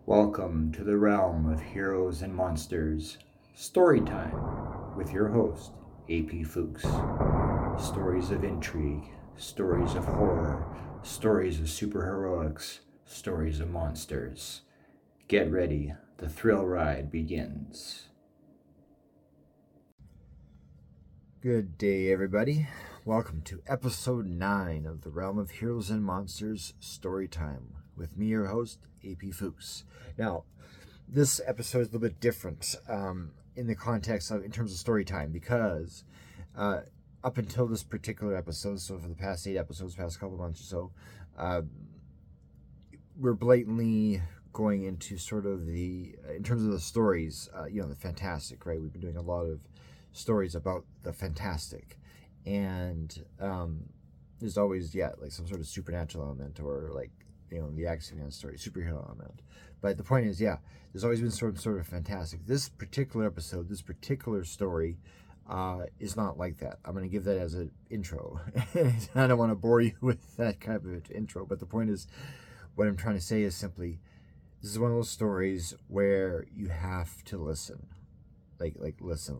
Welcome to the realm of heroes and monsters. Storytime with your host, AP Fuchs. Stories of intrigue, stories of horror, stories of superheroics, stories of monsters. Get ready, the thrill ride begins. Good day, everybody. Welcome to episode 9 of the Realm of Heroes and Monsters Storytime with me, your host, AP Fuchs. Now, this episode is a little bit different in the context of, in terms of story time, because up until this particular episode, so for the past 8 episodes, past couple months or so, we're blatantly going into sort of the, in terms of the stories, the fantastic, right? We've been doing a lot of stories about the fantastic, and there's always like some sort of supernatural element, or like the Axiom story, superhero element. But the point is, there's always been sort of fantastic. This particular episode, this particular story is not like that. I'm going to give that as an intro. I don't want to bore you with that kind of an intro, but the point is, what I'm trying to say is simply, this is one of those stories where you have to listen, like listen.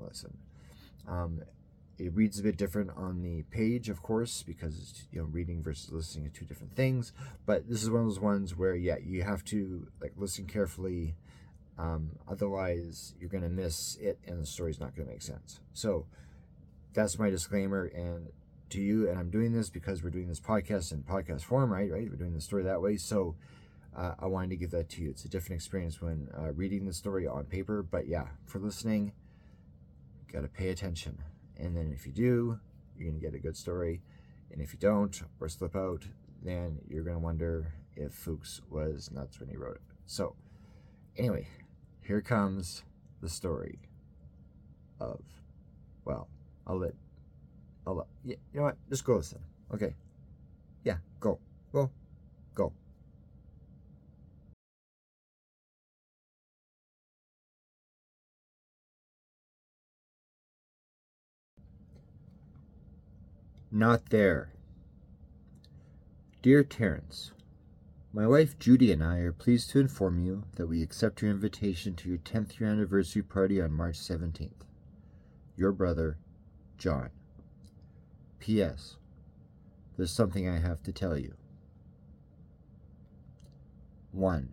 It reads a bit different on the page, of course, because reading versus listening are two different things. But this is one of those ones where you have to listen carefully. Otherwise, you're going to miss it, and the story's not going to make sense. So that's my disclaimer, and to you. And I'm doing this because we're doing this podcast in podcast form, right? We're doing the story that way. So I wanted to give that to you. It's a different experience when reading the story on paper, but for listening, got to pay attention. And then if you do, you're going to get a good story. And if you don't, or slip out, then you're going to wonder if Fuchs was nuts when he wrote it. So anyway, here comes the story of, you know what? Just go listen. Okay. Yeah, go. Not there. Dear Terence, my wife Judy and I are pleased to inform you that we accept your invitation to your 10th year anniversary party on March 17th. Your brother, John. P.S. There's something I have to tell you. 1.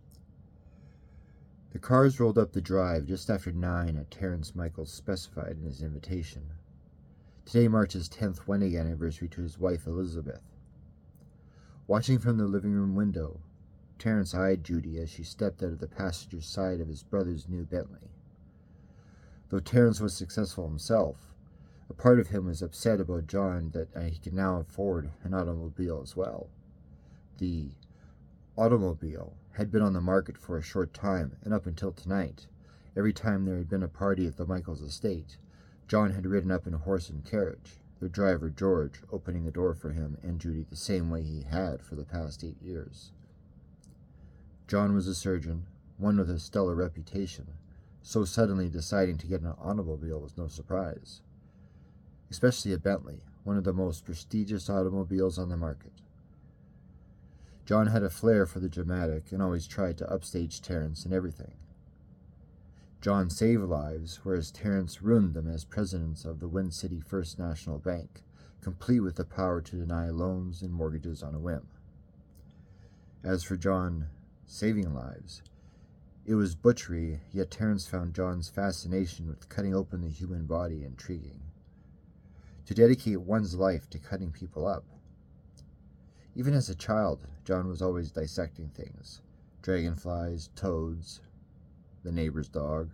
The cars rolled up the drive just after 9 at Terence Michaels specified in his invitation. Today marks his 10th wedding anniversary to his wife Elizabeth. Watching from the living room window, Terence eyed Judy as she stepped out of the passenger side of his brother's new Bentley. Though Terence was successful himself, a part of him was upset about John that he could now afford an automobile as well. The automobile had been on the market for a short time, and up until tonight, every time there had been a party at the Michaels estate, John had ridden up in a horse and carriage, their driver George opening the door for him and Judy the same way he had for the past 8 years. John was a surgeon, one with a stellar reputation, so suddenly deciding to get an automobile was no surprise. Especially a Bentley, one of the most prestigious automobiles on the market. John had a flair for the dramatic and always tried to upstage Terence in everything. John saved lives, whereas Terence ruined them as president of the Wind City First National Bank, complete with the power to deny loans and mortgages on a whim. As for John saving lives, it was butchery, yet Terence found John's fascination with cutting open the human body intriguing. To dedicate one's life to cutting people up. Even as a child, John was always dissecting things. Dragonflies, toads, the neighbor's dog.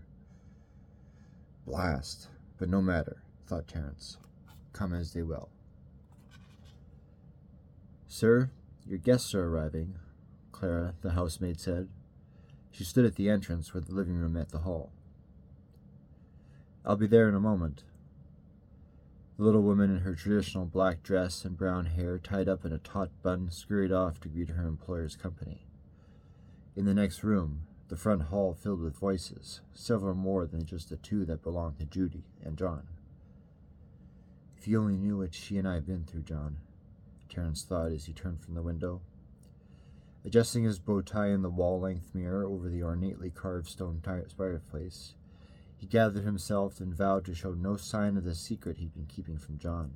Blast. But no matter, thought Terence. Come as they will. Sir, your guests are arriving, Clara, the housemaid, said. She stood at the entrance where the living room met the hall. I'll be there in a moment. The little woman in her traditional black dress and brown hair tied up in a taut bun scurried off to greet her employer's company. In the next room, the front hall filled with voices, several more than just the 2 that belonged to Judy and John. If you only knew what she and I have been through, John, Terence thought as he turned from the window. Adjusting his bow tie in the wall-length mirror over the ornately carved stone fireplace, he gathered himself and vowed to show no sign of the secret he'd been keeping from John.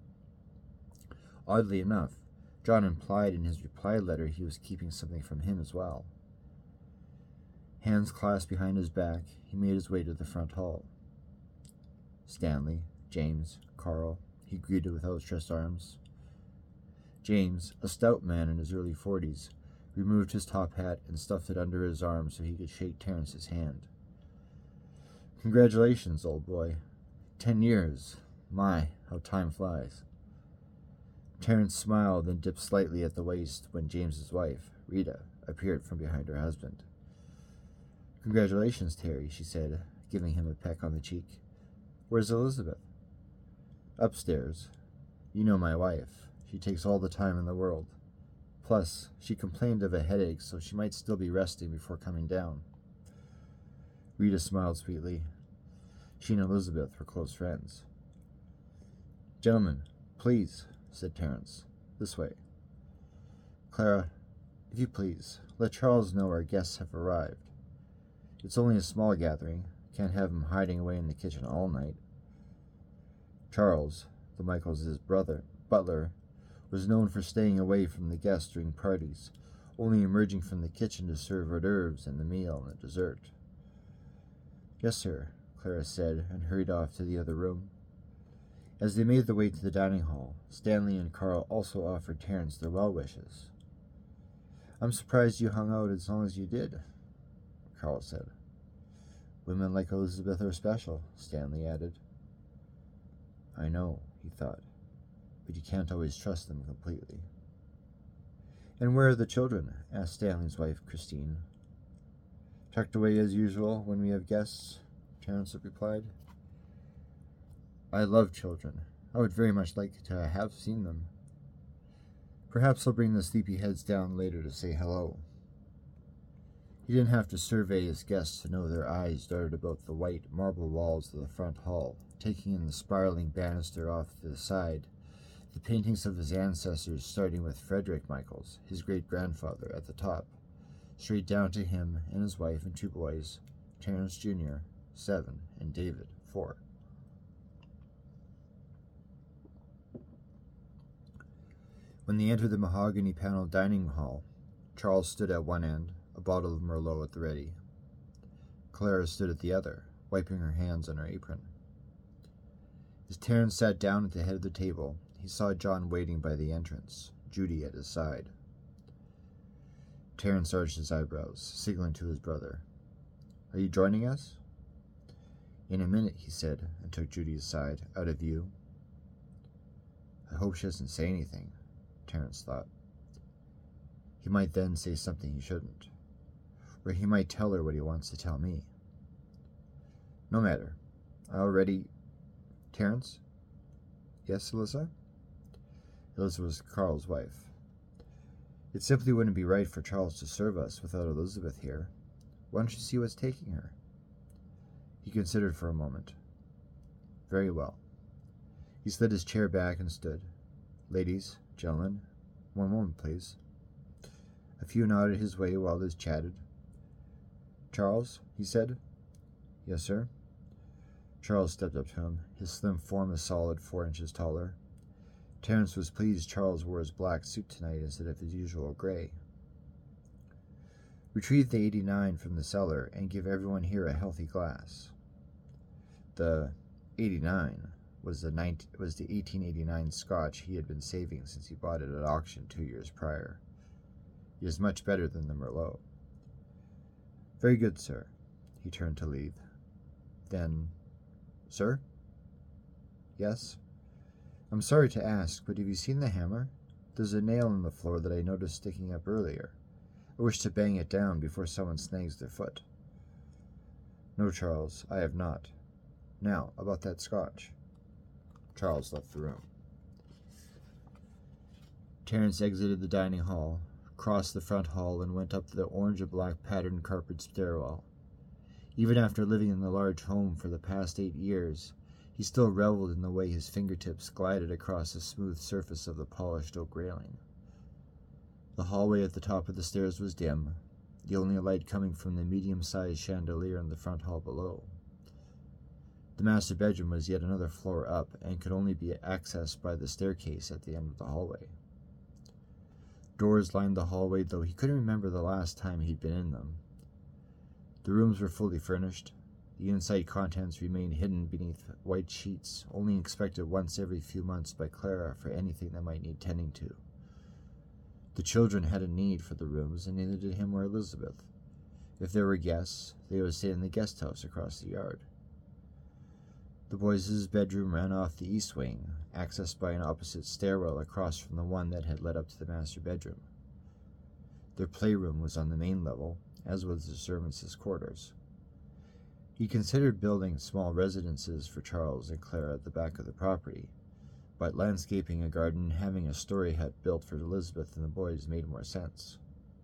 Oddly enough, John implied in his reply letter he was keeping something from him as well. Hands clasped behind his back, he made his way to the front hall. Stanley, James, Carl, he greeted with outstretched arms. James, a stout man in his early 40s, removed his top hat and stuffed it under his arm so he could shake Terrence's hand. Congratulations, old boy. 10 years. My, how time flies. Terrence smiled and dipped slightly at the waist when James's wife, Rita, appeared from behind her husband. Congratulations, Terry, she said, giving him a peck on the cheek. Where's Elizabeth? Upstairs. You know my wife. She takes all the time in the world. Plus, she complained of a headache, so she might still be resting before coming down. Rita smiled sweetly. She and Elizabeth were close friends. Gentlemen, please, said Terence. This way. Clara, if you please, let Charles know our guests have arrived. It's only a small gathering. Can't have him hiding away in the kitchen all night. Charles, the Michaels' butler, was known for staying away from the guests during parties, only emerging from the kitchen to serve hors d'oeuvres and the meal and the dessert. Yes, sir, Clara said, and hurried off to the other room. As they made their way to the dining hall, Stanley and Carl also offered Terence their well wishes. I'm surprised you hung out as long as you did, Carl said. Women like Elizabeth are special, Stanley added. I know, he thought, but you can't always trust them completely. And where are the children? Asked Stanley's wife, Christine. Tucked away as usual when we have guests, Terence replied. I love children. I would very much like to have seen them. Perhaps I'll bring the sleepyheads down later to say hello. He didn't have to survey his guests to know their eyes darted about the white marble walls of the front hall, taking in the spiraling banister off to the side, the paintings of his ancestors starting with Frederick Michaels, his great-grandfather, at the top, straight down to him and his wife and 2 boys, Terence Jr., 7, and David, 4. When they entered the mahogany-paneled dining hall, Charles stood at one end, a bottle of Merlot at the ready. Clara stood at the other, wiping her hands on her apron. As Terence sat down at the head of the table, he saw John waiting by the entrance, Judy at his side. Terence arched his eyebrows, signaling to his brother. Are you joining us? In a minute, he said, and took Judy aside, out of view. I hope she doesn't say anything, Terence thought. He might then say something he shouldn't. Or he might tell her what he wants to tell me. No matter. I already... Terence? Yes, Alyssa? Elizabeth was Carl's wife. It simply wouldn't be right for Charles to serve us without Elizabeth here. Why don't you see what's taking her? He considered for a moment. Very well. He slid his chair back and stood. Ladies, gentlemen, one moment, please. A few nodded his way while others chatted. Charles, he said. Yes, sir. Charles stepped up to him, his slim form a solid 4 inches taller. Terence was pleased Charles wore his black suit tonight instead of his usual gray. Retrieve the 89 from the cellar and give everyone here a healthy glass. The 89 was the 1889 Scotch he had been saving since he bought it at auction 2 years prior. It is much better than the Merlot. Very good, sir. He turned to leave. Then, sir? Yes? I'm sorry to ask, but have you seen the hammer? There's a nail in the floor that I noticed sticking up earlier. I wish to bang it down before someone snags their foot. No, Charles, I have not. Now, about that Scotch. Charles left the room. Terence exited the dining hall, crossed the front hall, and went up the orange and black patterned carpeted stairwell. Even after living in the large home for the past 8 years, he still reveled in the way his fingertips glided across the smooth surface of the polished oak railing. The hallway at the top of the stairs was dim, the only light coming from the medium-sized chandelier in the front hall below. The master bedroom was yet another floor up and could only be accessed by the staircase at the end of the hallway. Doors lined the hallway, though he couldn't remember the last time he'd been in them. The rooms were fully furnished. The inside contents remained hidden beneath white sheets, only inspected once every few months by Clara for anything that might need tending to. The children had a need for the rooms, and neither did him or Elizabeth. If there were guests, they would stay in the guest house across the yard. The boys' bedroom ran off the east wing, accessed by an opposite stairwell across from the one that had led up to the master bedroom. Their playroom was on the main level, as was the servants' quarters. He considered building small residences for Charles and Clara at the back of the property, but landscaping a garden and having a story hut built for Elizabeth and the boys made more sense.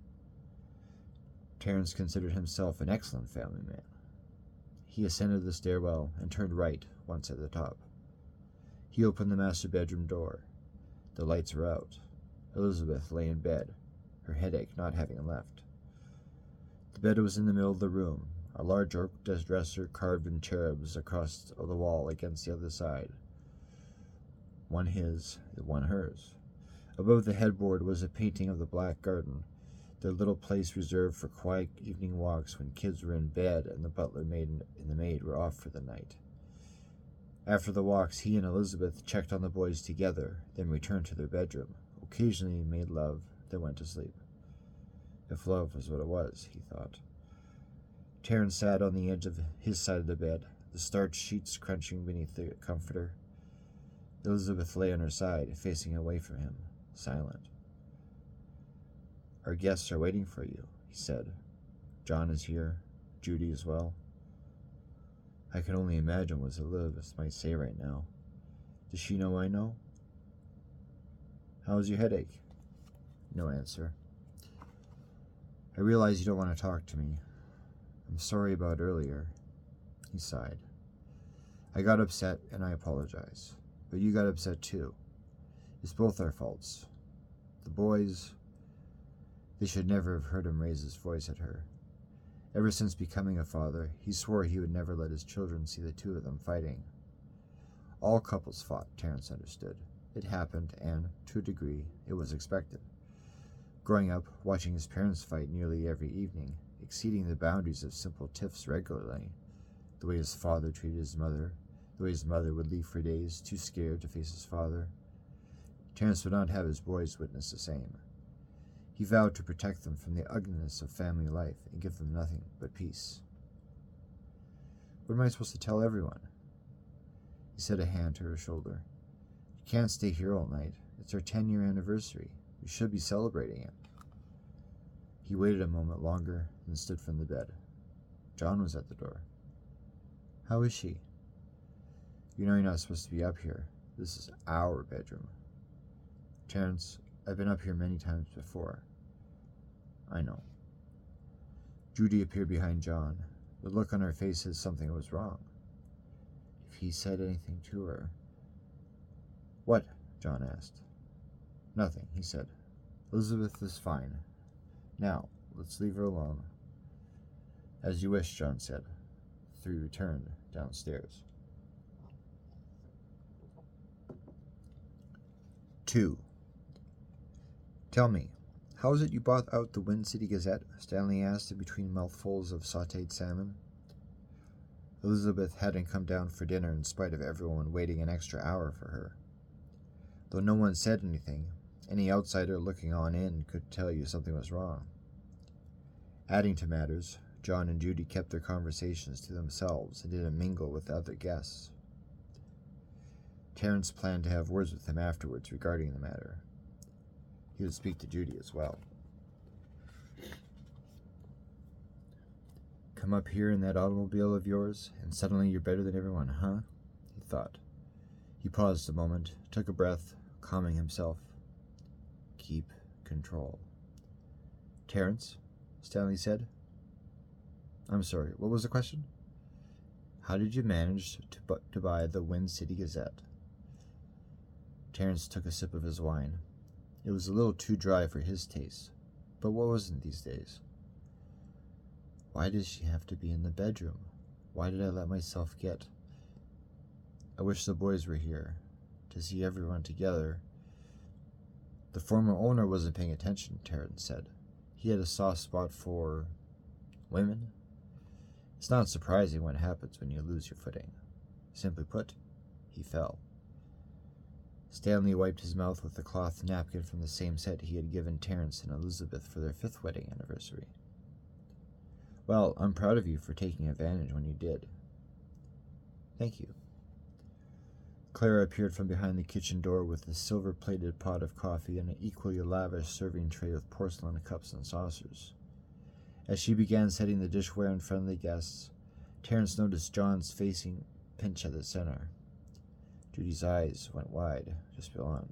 Terence considered himself an excellent family man. He ascended the stairwell and turned right once at the top. He opened the master bedroom door. The lights were out. Elizabeth lay in bed, her headache not having left. The bed was in the middle of the room, a large oak dresser carved in cherubs across the wall against the other side. One his, one hers. Above the headboard was a painting of the Black Garden, their little place reserved for quiet evening walks when kids were in bed and the butler and the maid were off for the night. After the walks, he and Elizabeth checked on the boys together, then returned to their bedroom, occasionally made love, then went to sleep. If love was what it was, he thought. Terence sat on the edge of his side of the bed, the starched sheets crunching beneath the comforter. Elizabeth lay on her side, facing away from him, silent. "Our guests are waiting for you," he said. "John is here, Judy as well." I can only imagine what Elizabeth might say right now. Does she know I know? "How's your headache?" No answer. "I realize you don't want to talk to me. I'm sorry about earlier." He sighed. "I got upset and I apologize. But you got upset too. It's both our faults. The boys, they should never have heard him raise his voice at her. Ever since becoming a father, he swore he would never let his children see the two of them fighting. All couples fought, Terence understood. It happened, and, to a degree, it was expected. Growing up, watching his parents fight nearly every evening, exceeding the boundaries of simple tiffs regularly, the way his father treated his mother, the way his mother would leave for days, too scared to face his father, Terence would not have his boys witness the same. He vowed to protect them from the ugliness of family life and give them nothing but peace. "What am I supposed to tell everyone?" He set a hand to her shoulder. "You can't stay here all night. It's our 10-year anniversary. We should be celebrating it." He waited a moment longer, then stood from the bed. John was at the door. "How is she?" "You know you're not supposed to be up here. This is our bedroom." "Terence, I've been up here many times before." "I know." Judy appeared behind John. The look on her face said something was wrong. If he said anything to her... "What?" John asked. "Nothing," he said. "Elizabeth is fine. Now, let's leave her alone." "As you wish," John said. The three returned downstairs. 2. "Tell me, how is it you bought out the Wind City Gazette?" Stanley asked in between mouthfuls of sautéed salmon. Elizabeth hadn't come down for dinner in spite of everyone waiting an extra hour for her. Though no one said anything, any outsider looking on in could tell you something was wrong. Adding to matters, John and Judy kept their conversations to themselves and didn't mingle with the other guests. Terence planned to have words with him afterwards regarding the matter. He would speak to Judy as well. "Come up here in that automobile of yours, and suddenly you're better than everyone, huh?" he thought. He paused a moment, took a breath, calming himself. Keep control. "Terence," Stanley said. "I'm sorry, what was the question?" "How did you manage to buy the Wind City Gazette?" Terence took a sip of his wine. It was a little too dry for his taste, but what wasn't these days? Why does she have to be in the bedroom? Why did I let myself get... I wish the boys were here, to see everyone together. The former owner wasn't paying attention, Terrence said. He had a soft spot for... women? It's not surprising what happens when you lose your footing. Simply put, he fell. Stanley wiped his mouth with a cloth napkin from the same set he had given Terrence and Elizabeth for their 5th wedding anniversary. Well, I'm proud of you for taking advantage when you did. Thank you. Clara appeared from behind the kitchen door with a silver-plated pot of coffee and an equally lavish serving tray with porcelain cups and saucers. As she began setting the dishware in front of the guests, Terrence noticed John's facing pinch at the center. Judy's eyes went wide, just beyond.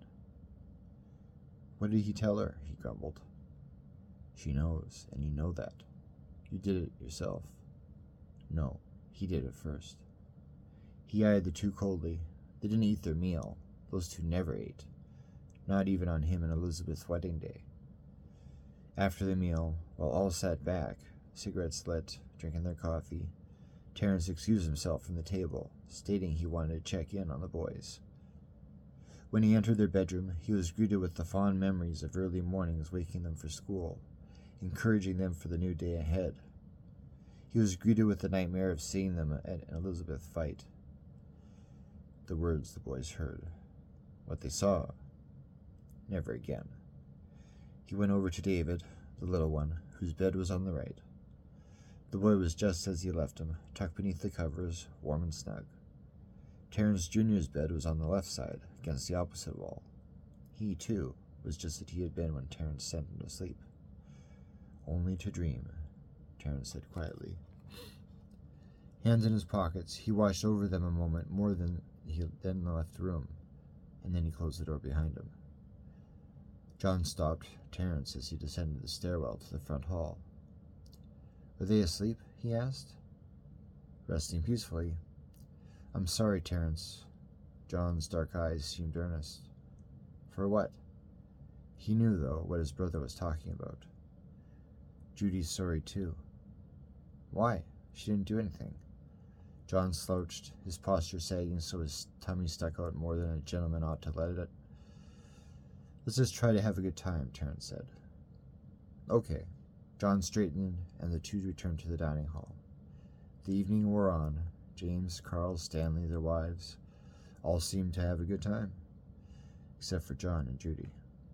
What did he tell her? He grumbled. She knows, and you know that. You did it yourself. No, he did it first. He eyed the two coldly. They didn't eat their meal. Those two never ate. Not even on him and Elizabeth's wedding day. After the meal, while all sat back, cigarettes lit, drinking their coffee, Terrence excused himself from the table, stating he wanted to check in on the boys. When he entered their bedroom, he was greeted with the fond memories of early mornings waking them for school, encouraging them for the new day ahead. He was greeted with the nightmare of seeing them and Elizabeth fight. The words the boys heard. What they saw. Never again. He went over to David, the little one, whose bed was on the right. The boy was just as he left him, tucked beneath the covers, warm and snug. Terrence Jr.'s bed was on the left side, against the opposite wall. He, too, was just as he had been when Terrence sent him to sleep. Only to dream, Terrence said quietly. Hands in his pockets, he watched over them a moment more than he then left the room, and then he closed the door behind him. John stopped Terrence as he descended the stairwell to the front hall. Were they asleep? He asked. Resting peacefully. I'm sorry, Terrence. John's dark eyes seemed earnest. For what? He knew, though, what his brother was talking about. Judy's sorry, too. Why? She didn't do anything. John slouched, his posture sagging so his tummy stuck out more than a gentleman ought to let it. Let's just try to have a good time, Terrence said. Okay. John straightened, and the two returned to the dining hall. The evening wore on. James, Carl, Stanley, their wives, all seemed to have a good time, except for John and Judy.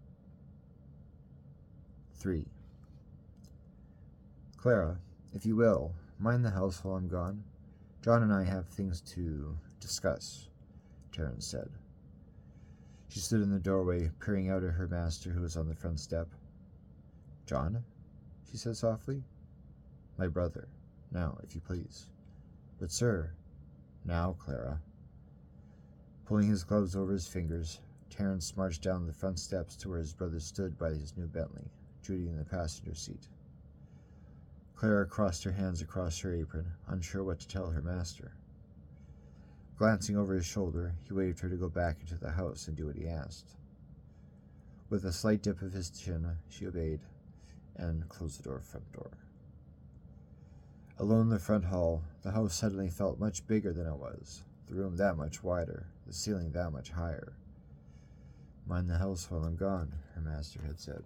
3. Clara, if you will, mind the house while I'm gone. John and I have things to discuss, Terrence said. She stood in the doorway, peering out at her master, who was on the front step. John? She said softly. My brother. Now, if you please. But, sir. Now, Clara. Pulling his gloves over his fingers, Terrence marched down the front steps to where his brother stood by his new Bentley, Judy in the passenger seat. Clara crossed her hands across her apron, unsure what to tell her master. Glancing over his shoulder, he waved her to go back into the house and do what he asked. With a slight dip of his chin, she obeyed, and closed the front door. Alone in the front hall, the house suddenly felt much bigger than it was, the room that much wider, the ceiling that much higher. Mind the house while I'm gone, her master had said.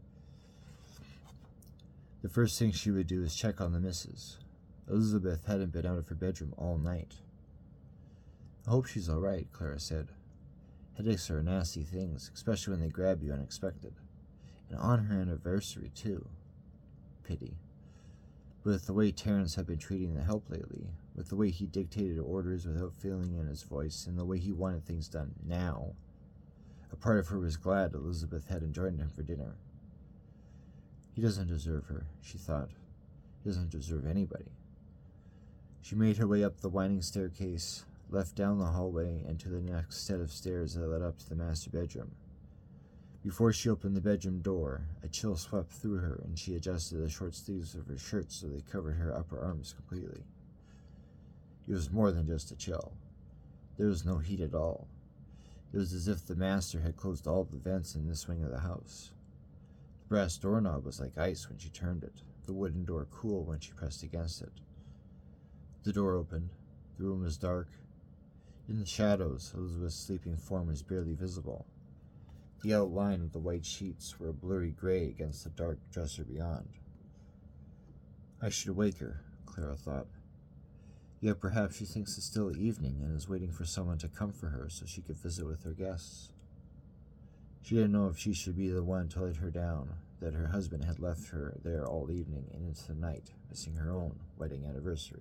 The first thing she would do is check on the missus. Elizabeth hadn't been out of her bedroom all night. I hope she's all right, Clara said. Headaches are nasty things, especially when they grab you unexpected. And on her anniversary, too. Pity. With the way Terrence had been treating the help lately, with the way he dictated orders without feeling in his voice, and the way he wanted things done now, a part of her was glad Elizabeth hadn't joined him for dinner. He doesn't deserve her, she thought. He doesn't deserve anybody. She made her way up the winding staircase, left down the hallway, and to the next set of stairs that led up to the master bedroom. Before she opened the bedroom door, a chill swept through her, and she adjusted the short sleeves of her shirt so they covered her upper arms completely. It was more than just a chill. There was no heat at all. It was as if the master had closed all the vents in this wing of the house. The brass doorknob was like ice when she turned it, the wooden door cool when she pressed against it. The door opened. The room was dark. In the shadows, Elizabeth's sleeping form was barely visible. The outline of the white sheets were a blurry gray against the dark dresser beyond. I should wake her, Clara thought. Yet perhaps she thinks it's still evening and is waiting for someone to come for her so she could visit with her guests. She didn't know if she should be the one to let her down, that her husband had left her there all evening and into the night, missing her own wedding anniversary.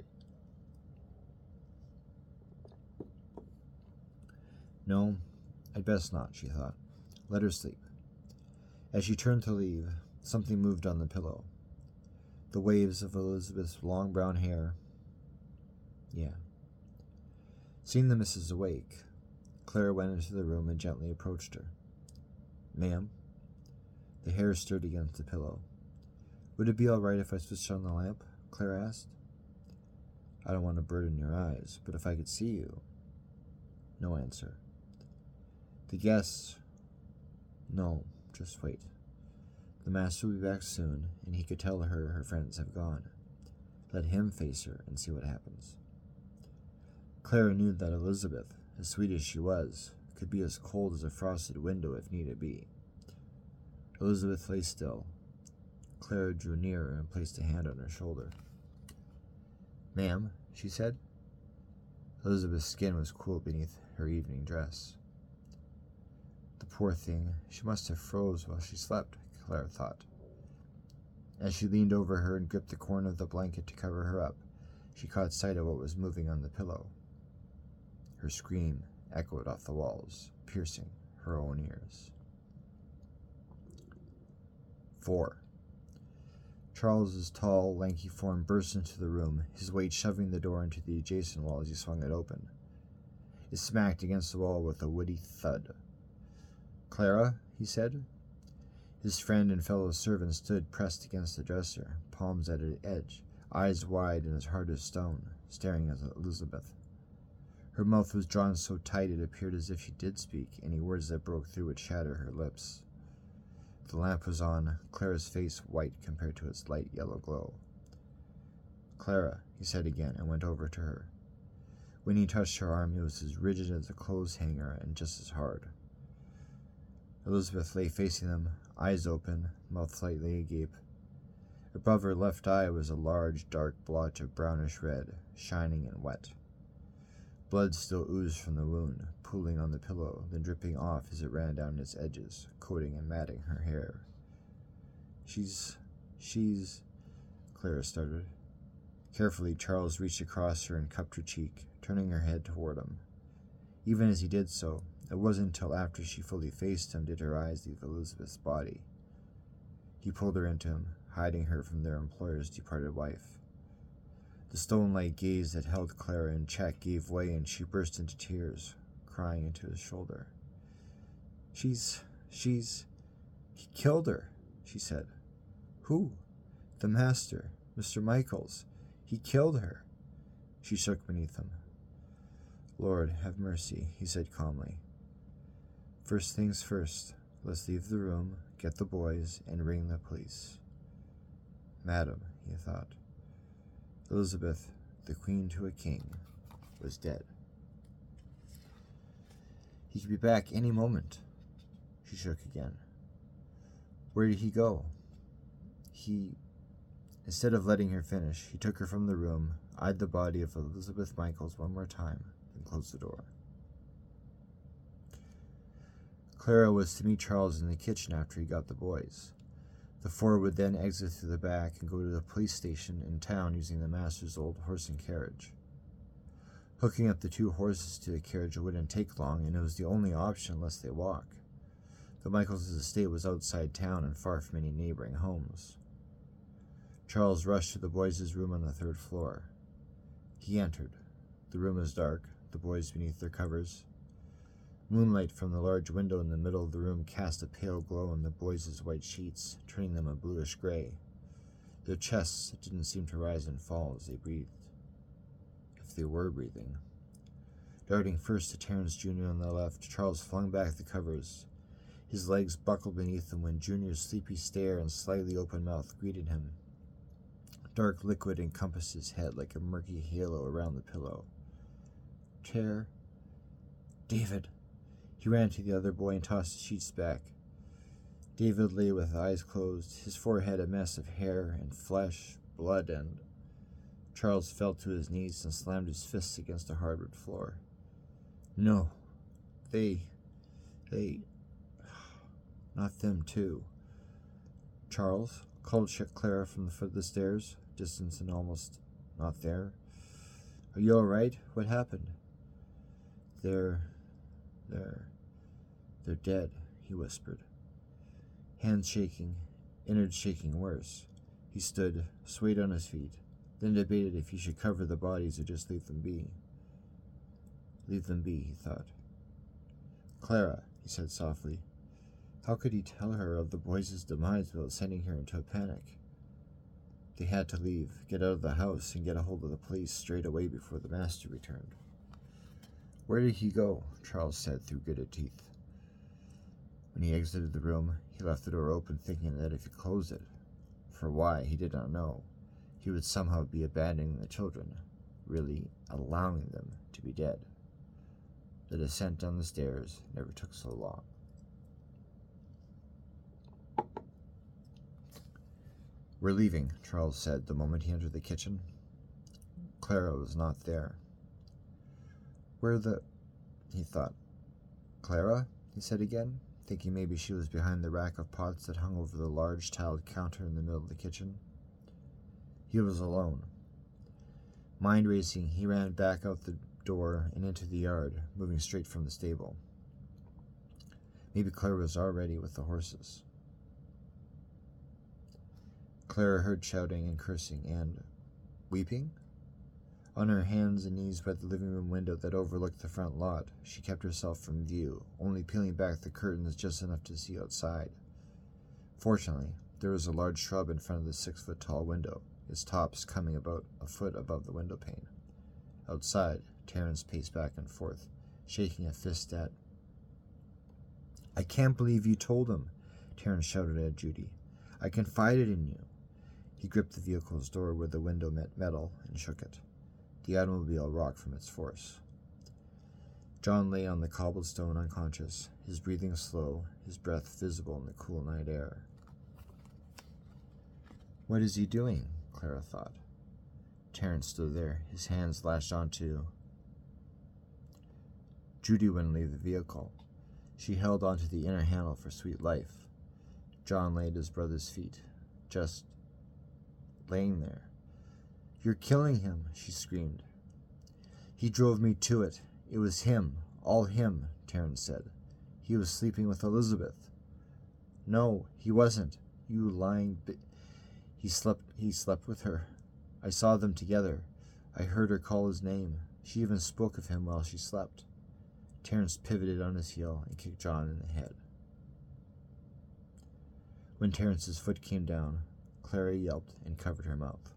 No, I'd best not, she thought. Let her sleep. As she turned to leave, something moved on the pillow. The waves of Elizabeth's long brown hair. Yeah. Seeing the missus awake, Clara went into the room and gently approached her. Ma'am? The hair stirred against the pillow. Would it be all right if I switched on the lamp? Clara asked. I don't want to burden your eyes, but if I could see you. No answer. The guests. No, just wait. The master will be back soon, and he could tell her her friends have gone. Let him face her and see what happens. Clara knew that Elizabeth, as sweet as she was, could be as cold as a frosted window if needed be. Elizabeth lay still. Clara drew nearer and placed a hand on her shoulder. Ma'am, she said. Elizabeth's skin was cool beneath her evening dress. The poor thing, she must have froze while she slept, Clara thought. As she leaned over her and gripped the corner of the blanket to cover her up, she caught sight of what was moving on the pillow. Her scream echoed off the walls, piercing her own ears. 4. Charles's tall, lanky form burst into the room, his weight shoving the door into the adjacent wall as he swung it open. It smacked against the wall with a woody thud. Clara, he said. His friend and fellow servant stood pressed against the dresser, palms at its edge, eyes wide and as hard as stone, staring at Elizabeth. Her mouth was drawn so tight it appeared as if she did speak, any words that broke through would shatter her lips. The lamp was on, Clara's face white compared to its light yellow glow. Clara, he said again, and went over to her. When he touched her arm, it was as rigid as a clothes hanger and just as hard. Elizabeth lay facing them, eyes open, mouth slightly agape. Above her left eye was a large, dark blotch of brownish red, shining and wet. Blood still oozed from the wound, pooling on the pillow, then dripping off as it ran down its edges, coating and matting her hair. She's... Clara started. Carefully, Charles reached across her and cupped her cheek, turning her head toward him. Even as he did so, it wasn't until after she fully faced him did her eyes leave Elizabeth's body. He pulled her into him, hiding her from their employer's departed wife. The stone-like gaze that held Clara in check gave way, and she burst into tears, crying into his shoulder. He killed her, she said. Who? The master, Mr. Michaels. He killed her. She shook beneath him. Lord, have mercy, he said calmly. First things first, let's leave the room, get the boys, and ring the police. Madam, he thought. Elizabeth, the queen to a king, was dead. He could be back any moment. She shook again. Where did he go? Instead of letting her finish, he took her from the room, eyed the body of Elizabeth Michaels one more time, then closed the door. Clara was to meet Charles in the kitchen after he got the boys. The four would then exit through the back and go to the police station in town using the master's old horse and carriage. Hooking up the two horses to the carriage wouldn't take long, and it was the only option unless they walk. The Michaels' estate was outside town and far from any neighboring homes. Charles rushed to the boys' room on the 3rd floor. He entered. The room was dark, the boys beneath their covers. Moonlight from the large window in the middle of the room cast a pale glow on the boys' white sheets, turning them a bluish gray. Their chests didn't seem to rise and fall as they breathed. If they were breathing. Darting first to Terrence Jr. on the left, Charles flung back the covers. His legs buckled beneath him when Junior's sleepy stare and slightly open mouth greeted him. Dark liquid encompassed his head like a murky halo around the pillow. David. He ran to the other boy and tossed the sheets back. David lay with eyes closed, his forehead a mess of hair and flesh, blood, and... Charles fell to his knees and slammed his fists against the hardwood floor. No. They... Not them, too. Charles called Clara from the foot of the stairs, distant and almost not there. Are you all right? What happened? They're dead, he whispered. Hands shaking, innards shaking worse. He stood, swayed on his feet, then debated if he should cover the bodies or just leave them be. Leave them be, he thought. Clara, he said softly. How could he tell her of the boys' demise without sending her into a panic? They had to leave, get out of the house, and get a hold of the police straight away before the master returned. Where did he go? Charles said through gritted teeth. When he exited the room, he left the door open, thinking that if he closed it, for why, he did not know, he would somehow be abandoning the children, really allowing them to be dead. The descent down the stairs never took so long. We're leaving, Charles said the moment he entered the kitchen. Clara was not there. He thought. Clara? He said again, thinking maybe she was behind the rack of pots that hung over the large tiled counter in the middle of the kitchen. He was alone. Mind racing, he ran back out the door and into the yard, moving straight from the stable. Maybe Clara was already with the horses. Clara heard shouting and cursing and weeping. On her hands and knees by the living room window that overlooked the front lot, she kept herself from view, only peeling back the curtains just enough to see outside. Fortunately, there was a large shrub in front of the 6-foot-tall window, its tops coming about a foot above the window pane. Outside, Terrence paced back and forth, shaking a fist at... I can't believe you told him, Terrence shouted at Judy. I confided in you. He gripped the vehicle's door where the window met metal and shook it. The automobile rocked from its force. John lay on the cobblestone unconscious, his breathing slow, his breath visible in the cool night air. What is he doing? Clara thought. Terrence stood there, his hands lashed onto... Judy wouldn't leave the vehicle. She held onto the inner handle for sweet life. John lay at his brother's feet, just laying there. You're killing him, she screamed. He drove me to it. It was him, all him, Terrence said. He was sleeping with Elizabeth. No, he wasn't. You lying He slept with her. I saw them together. I heard her call his name. She even spoke of him while she slept. Terrence pivoted on his heel and kicked John in the head. When Terrence's foot came down, Clara yelped and covered her mouth.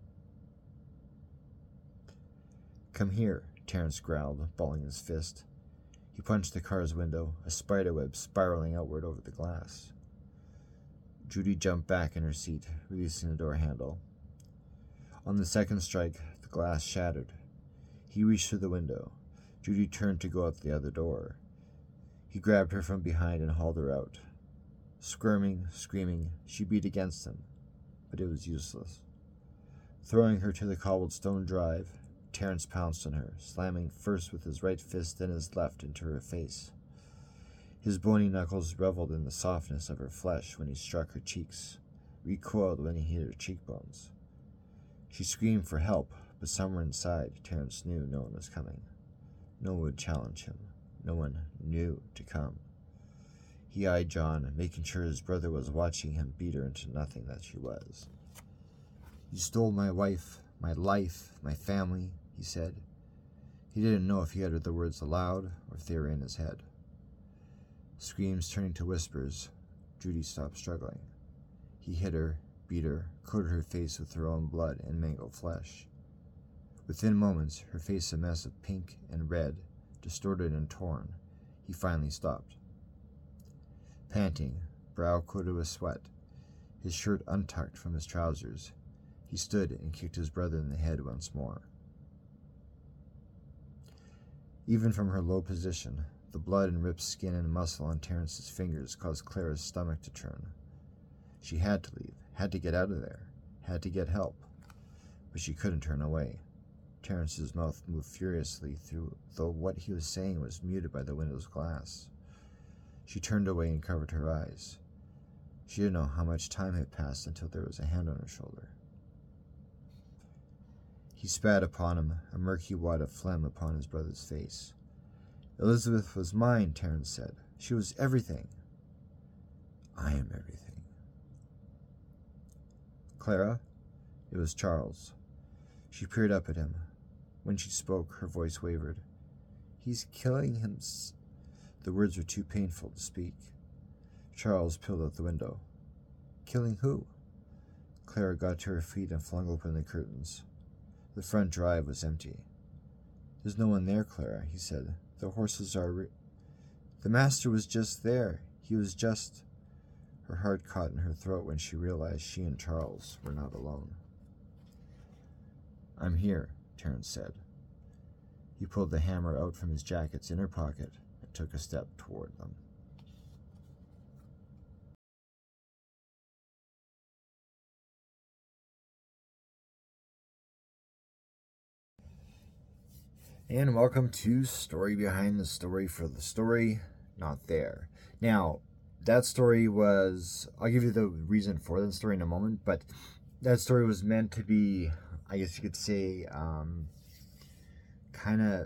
Come here, Terrence growled, balling his fist. He punched the car's window, a spiderweb spiraling outward over the glass. Judy jumped back in her seat, releasing the door handle. On the second strike, the glass shattered. He reached through the window. Judy turned to go out the other door. He grabbed her from behind and hauled her out. Squirming, screaming, she beat against him, but it was useless. Throwing her to the cobbled stone drive, Terrence pounced on her, slamming first with his right fist then his left into her face. His bony knuckles reveled in the softness of her flesh when he struck her cheeks, recoiled when he hit her cheekbones. She screamed for help, but somewhere inside, Terrence knew no one was coming. No one would challenge him. No one knew to come. He eyed John, making sure his brother was watching him beat her into nothing that she was. You stole my wife, my life, my family, he said. He didn't know if he uttered the words aloud or if they were in his head. Screams turning to whispers, Judy stopped struggling. He hit her, beat her, coated her face with her own blood and mangled flesh. Within moments, her face a mess of pink and red, distorted and torn, he finally stopped. Panting, brow coated with sweat, his shirt untucked from his trousers, he stood and kicked his brother in the head once more. Even from her low position, the blood and ripped skin and muscle on Terrence's fingers caused Clara's stomach to churn. She had to leave, had to get out of there, had to get help. But she couldn't turn away. Terrence's mouth moved furiously through, though what he was saying was muted by the window's glass. She turned away and covered her eyes. She didn't know how much time had passed until there was a hand on her shoulder. He spat upon him, a murky wad of phlegm upon his brother's face. Elizabeth was mine, Terrence said. She was everything. I am everything. Clara? It was Charles. She peered up at him. When she spoke, her voice wavered. He's killing him. The words were too painful to speak. Charles peeled out the window. Killing who? Clara got to her feet and flung open the curtains. The front drive was empty. There's no one there, Clara, he said. The horses are... The master was just there. He was just... Her heart caught in her throat when she realized she and Charles were not alone. I'm here, Terrence said. He pulled the hammer out from his jacket's inner pocket and took a step toward them. And welcome to Story Behind the Story for the Story Not There. Now, that story was... I'll give you the reason for that story in a moment, but that story was meant to be, I guess you could say, kind of...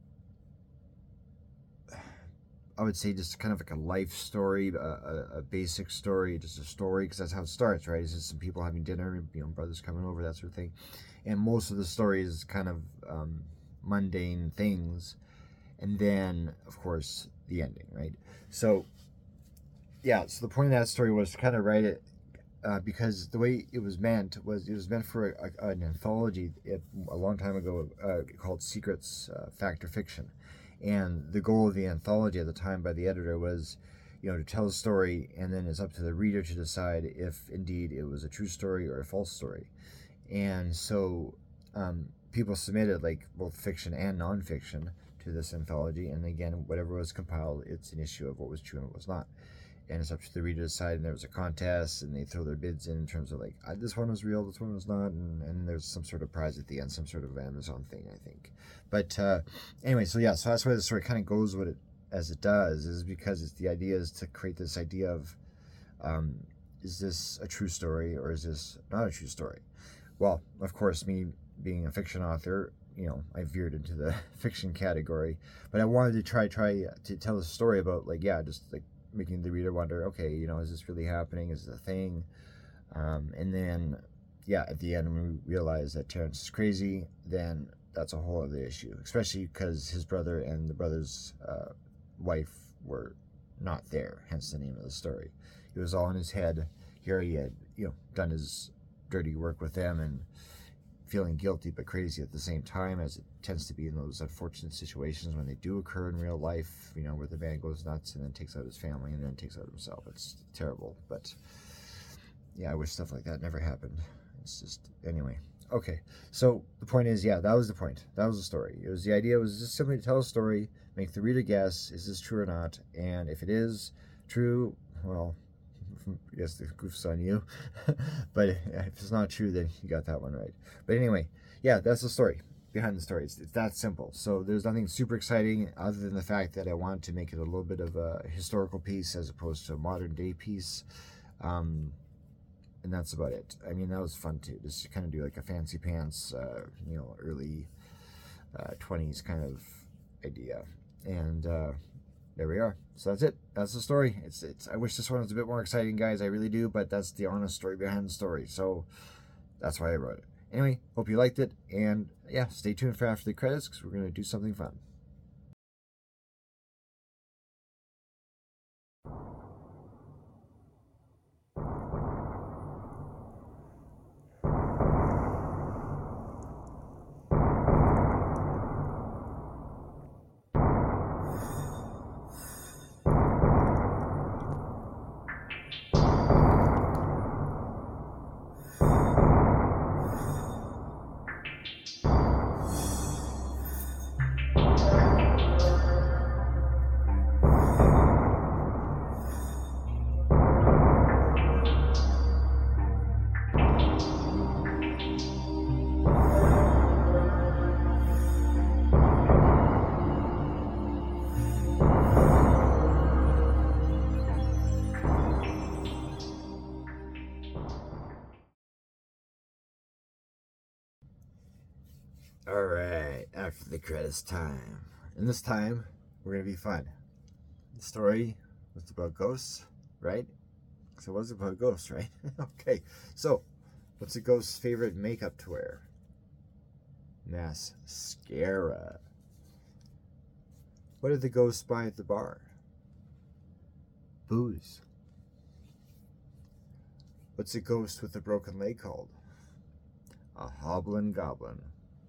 I would say just kind of like a life story, a basic story, just a story, because that's how it starts, right? It's just some people having dinner, brothers coming over, that sort of thing. And most of the story is kind of... mundane things, and then of course the ending, right? So so the point of that story was to kind of write it because the way it was meant for an anthology a long time ago called Secrets, Fact or Fiction, and the goal of the anthology at the time by the editor was to tell a story, and then it's up to the reader to decide if indeed it was a true story or a false story. And so people submitted both fiction and nonfiction to this anthology, and again, whatever was compiled, it's an issue of what was true and what was not, and it's up to the reader to decide. And there was a contest, and they throw their bids in terms of this one was real, this one was not, and there's some sort of prize at the end, some sort of Amazon thing, I think. But anyway, so that's why the story kind of goes with it as it does, is because the idea is to create this idea of is this a true story or is this not a true story? Well, of course, me being a fiction author, I veered into the fiction category, but I wanted to try to tell a story about just making the reader wonder, okay, is this really happening? Is it a thing? And then, at the end, when we realize that Terrence is crazy, then that's a whole other issue, especially because his brother and the brother's wife were not there, hence the name of the story. It was all in his head. Here he had, done his dirty work with them and feeling guilty but crazy at the same time, as it tends to be in those unfortunate situations when they do occur in real life, where the man goes nuts and then takes out his family and then takes out himself. It's terrible, but I wish stuff like that never happened. It's just, anyway. Okay, so the point is, that was the point. That was the story. The idea was just simply to tell a story, make the reader guess, is this true or not? And if it is true, well, yes, the goof's on you. But if it's not true, then you got that one right. But anyway, that's the story behind the story. It's that simple. So there's nothing super exciting other than the fact that I wanted to make it a little bit of a historical piece as opposed to a modern day piece. And that's about it. I mean, that was fun too, just to kind of do a fancy pants, early 20s kind of idea. And there we are. So that's it. That's the story. It's. I wish this one was a bit more exciting, guys. I really do, but that's the honest story behind the story. So that's why I wrote it. Anyway, hope you liked it, and stay tuned for after the credits because we're gonna do something fun. Alright, after the credits time. And this time, we're going to be fun. The story was about ghosts, right? So it was about ghosts, right? Okay, so what's a ghost's favorite makeup to wear? Mascara. What did the ghost buy at the bar? Booze. What's a ghost with a broken leg called? A hobblin' goblin.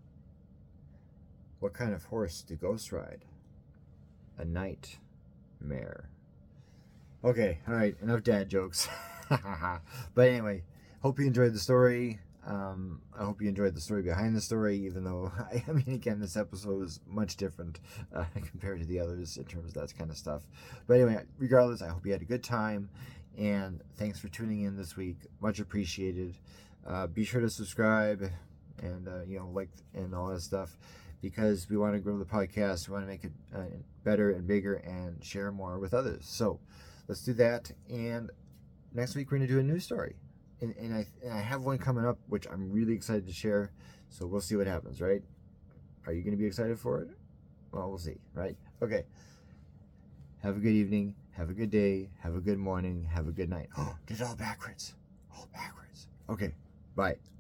What kind of horse do ghosts ride? A nightmare. Okay, alright, enough dad jokes. But anyway, hope you enjoyed the story. I hope you enjoyed the story behind the story, even though, I mean, again, this episode was much different compared to the others in terms of that kind of stuff. But anyway, regardless, I hope you had a good time, and thanks for tuning in this week. Much appreciated. Be sure to subscribe and, like and all that stuff, because we want to grow the podcast. We want to make it better and bigger and share more with others. So let's do that. And next week, we're going to do a new story. And I have one coming up, which I'm really excited to share. So we'll see what happens, right? Are you going to be excited for it? Well, we'll see, right? Okay. Have a good evening. Have a good day. Have a good morning. Have a good night. Oh, did it all backwards. All backwards. Okay. Bye.